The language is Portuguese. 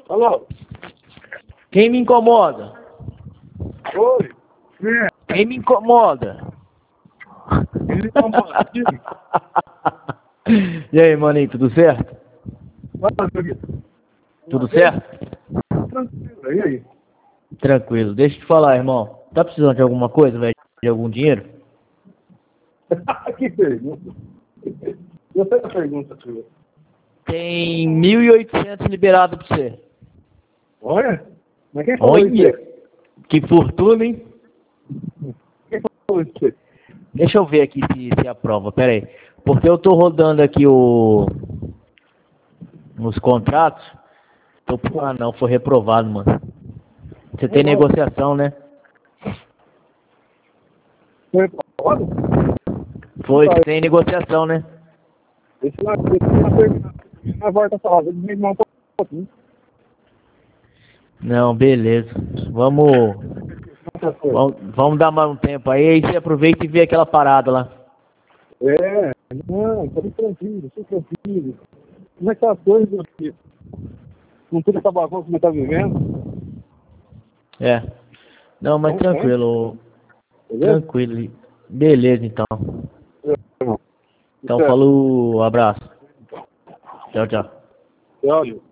Alô? Quem me incomoda? Oi? É, Quem me incomoda? ele incomoda aqui. E aí, maninho, tudo certo? Fala, meu querido. Tudo certo? Tranquilo, e aí? Tranquilo. Deixa eu te falar, irmão. Tá precisando de alguma coisa, velho? De algum dinheiro? Que pergunta. Eu sei a pergunta sua. Tem 1.800 liberado pra você. Olha, mas quem falou isso Olha, aí? que fortuna, hein? Quem falou isso aí? Deixa eu ver aqui se aprova, pera aí. Porque eu tô rodando aqui os contratos. Ah, não, foi reprovado, mano. Você tem Não, negociação, né? foi falado? Foi, você tem negociação, né? Deixa eu terminar. Na volta falar, vou desmemar um pouquinho. Não, beleza. Vamos, Outra coisa. vamos dar mais um tempo aí você aproveita e vê aquela parada lá. É, não, tô tranquilo, tô tranquilo. Como é que tá as coisas, meu filho? Com tudo essa bagunça que você tá vivendo? É. Não, mas Então, tranquilo. beleza? Tranquilo. Beleza, então. Irmão. Então, Certo. falou, abraço. Tchau, tchau. Tchau,